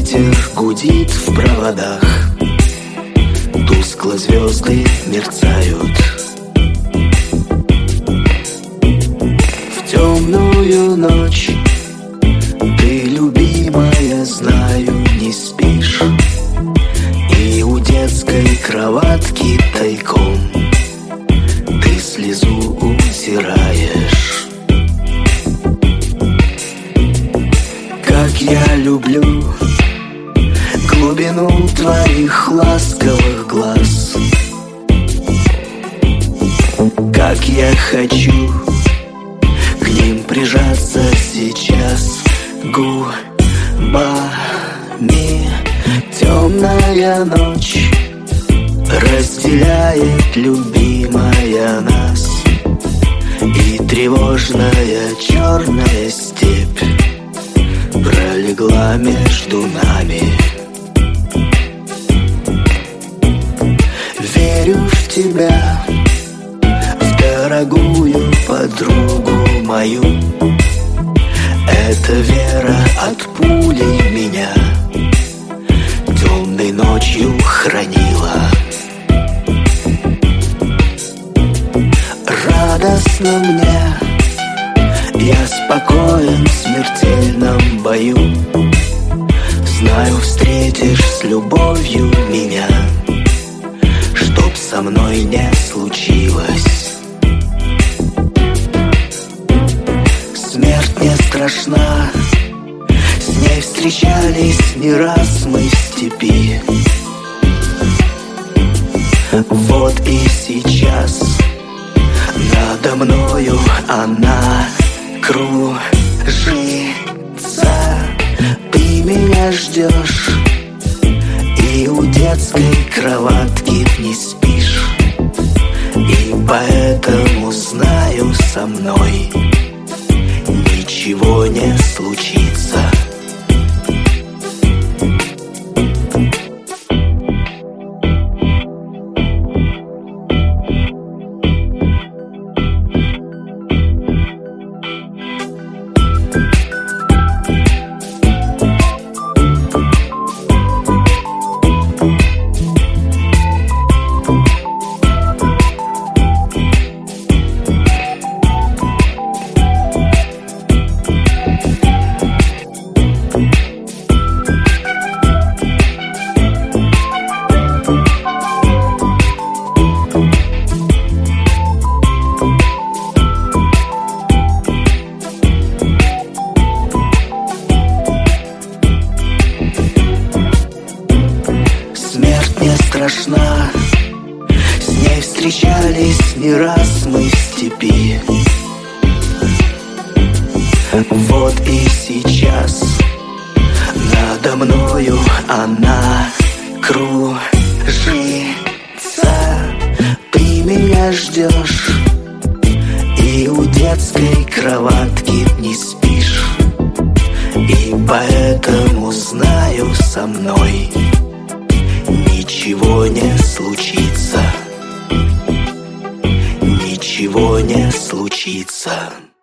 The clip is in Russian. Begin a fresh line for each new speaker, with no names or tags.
ветер гудит в проводах, тускло звезды мерцают. В темную ночь ты, любимая, знаю, не спишь, и у детской кроватки тайком ты слезу утираешь. Как я люблю глубину твоих ласковых глаз, как я хочу к ним прижаться сейчас губами. Темная ночь разделяет, любимая, нас, и тревожная черная степь пролегла между нами. Верю в тебя, в дорогую подругу мою. Эта вера от пули меня темной ночью хранила. Радостно мне, я спокоен в смертельном бою. Знаю, встретишь с любовью меня, чтоб со мной не случилось. Смерть не страшна, с ней встречались не раз мы в степи. Вот и сейчас надо мною она кружится. Ты меня ждешь, и у детской кроватки не спишь, и поэтому знаю, со мной ничего не случится. Страшна, с ней встречались не раз мы в степи. Вот и сейчас надо мною она кружится. Ты меня ждешь, и у детской кроватки не спишь, и поэтому знаю, со мной ничего не случится. Ничего не случится.